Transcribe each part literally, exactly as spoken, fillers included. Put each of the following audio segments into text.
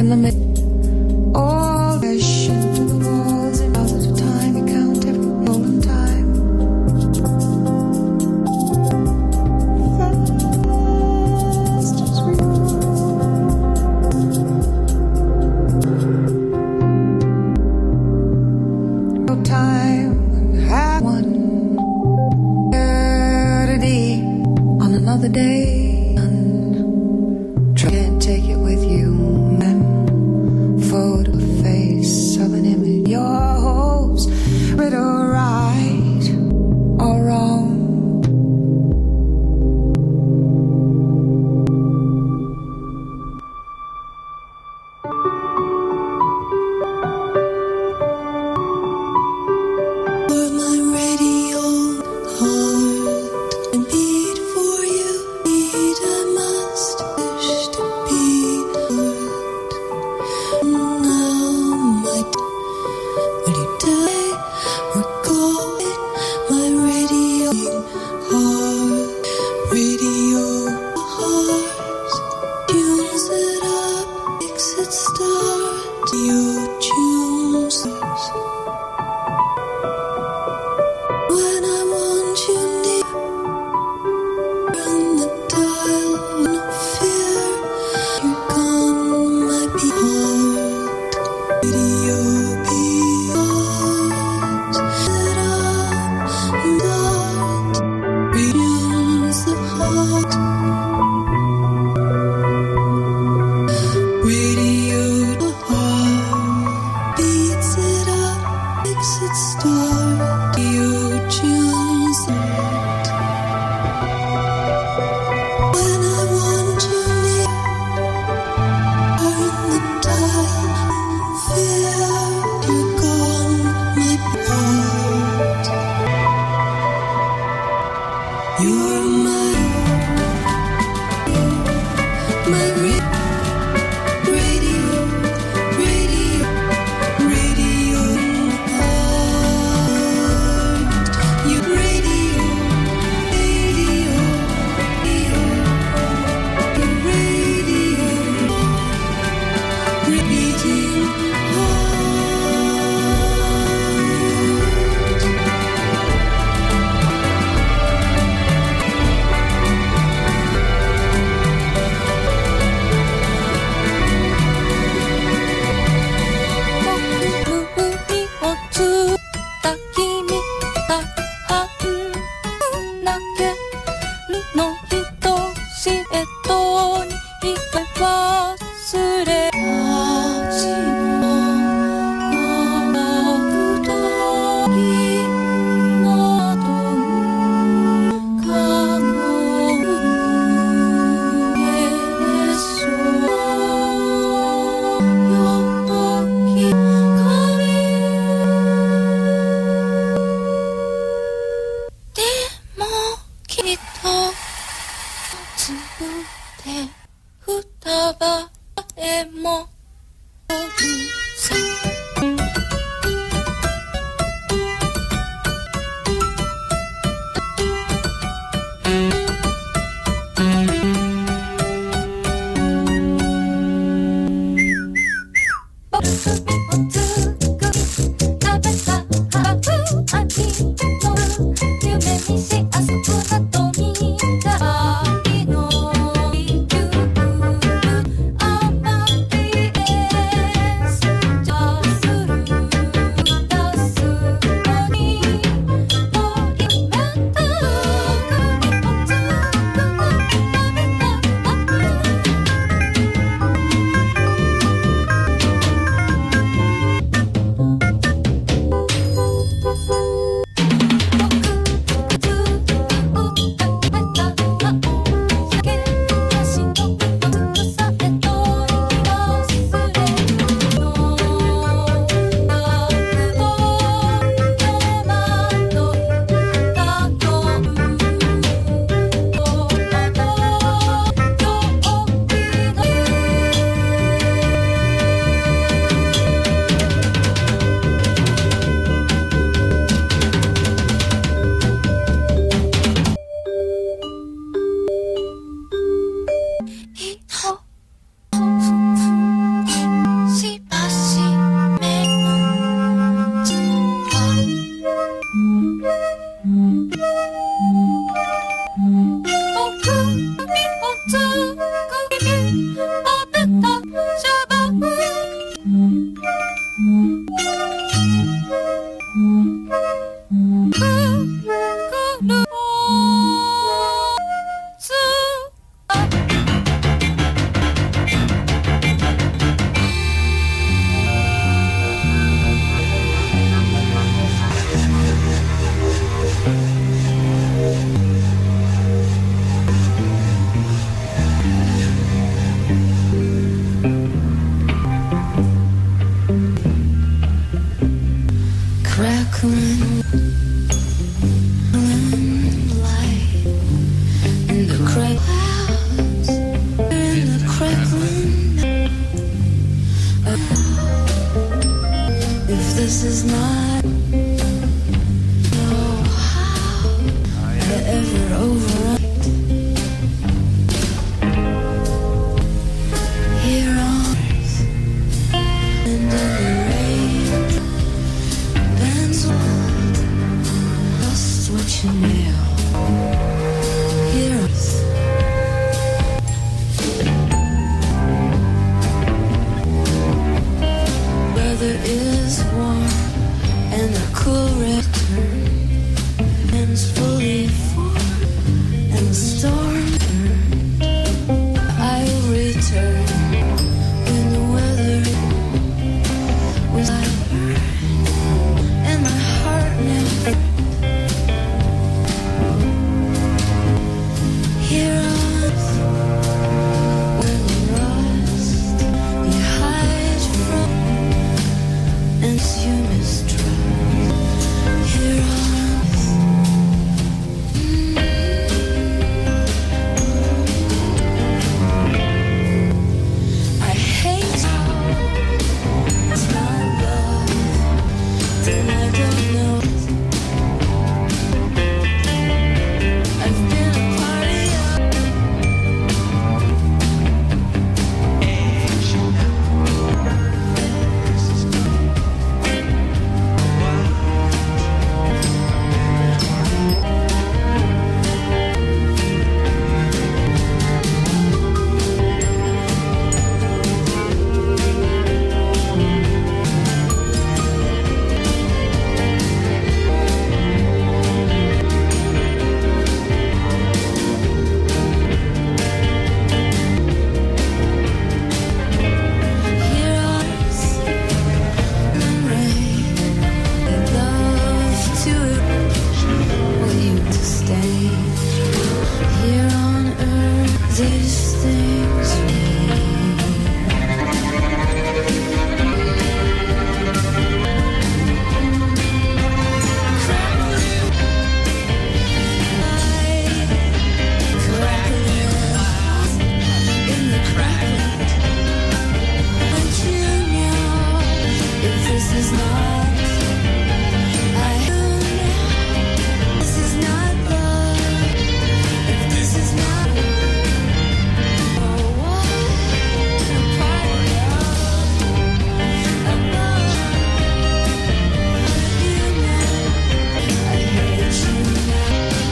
in the middle. All fish into the walls and all the time you count every golden time. Fast as we go. No time and have one eternity on another day. Can't take it with you, man. Photo face of an image. Your hopes, riddle right or wrong. For my radio heart and beat for you, beat I must. Be this is not know how to ever overwrite. Here on earth and in the rain, bends just what you nail. Here on earth. Weather is warm and the cool return ends fully formed and the storm turned. I'll return when the weather was I burned and my heart never. Here on earth, where the rust you hide from and you mistrust. Here on earth, mm, I hate how it's not love, then I don't know. I've been a party of here on earth and rain. I'd love to want you to stay. Here on earth, these things in the crackling. But you know, if this is not, I know this is not love. If this is not, oh, what a part of love. You know, I hate you now.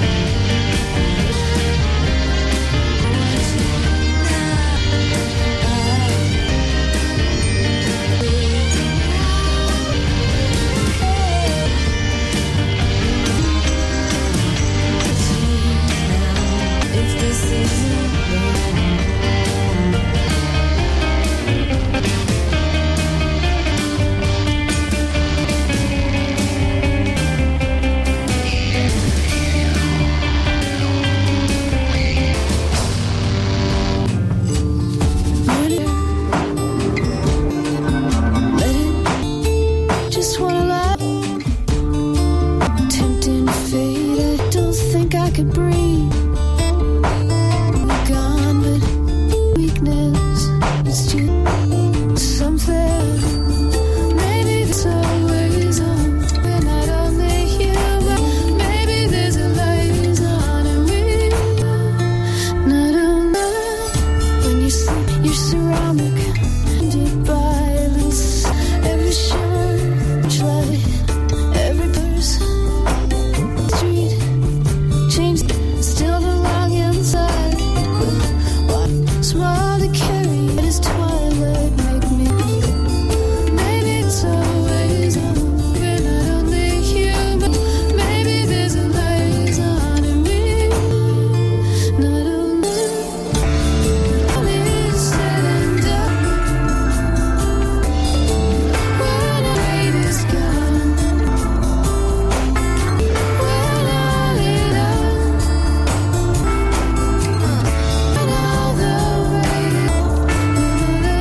If this isn't love. Let it just wanna lie. Tempting fate, I don't think I could breathe. Gone, but weakness is just something. Maybe there's always on. We're not only human. Maybe there's a liaison and we not only when you sleep, you're surrounded by little every shimmer, each light, every person, street, change, still belong inside. What small to carry, but it's twilight, make me. Maybe it's always on. We're not only human. Maybe there's a liaison and we not only. All is said and done. When the weight is gone, when all is done, when all the weight is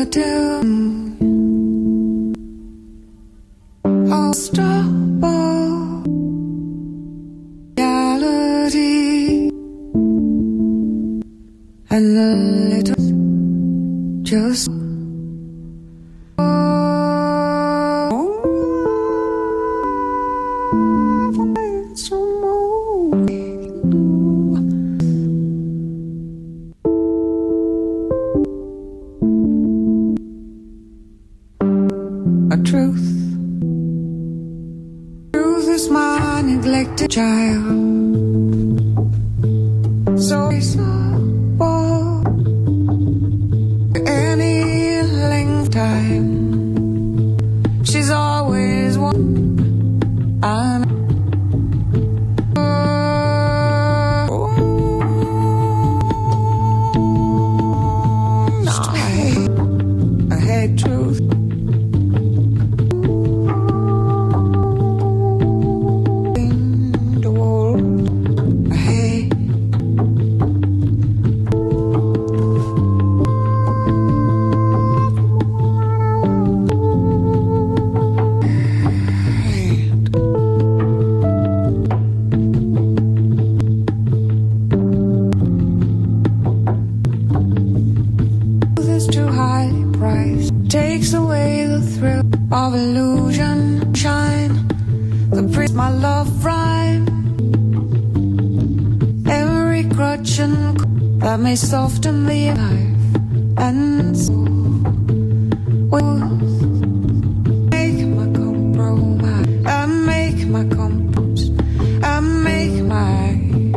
tell me I'll stop all reality and the little just truth. Truth is my neglected child. So it's not for any length of time. She's always one. I know. No, I hate, I hate truth. Too high price takes away the thrill of illusion. Shine the priest, my love rhyme. Every crutch and that may soften the life and soul will make my compromise. I make my compromise. I make my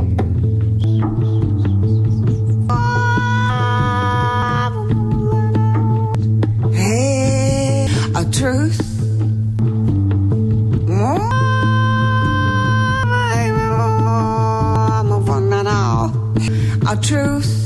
a truth. A truth.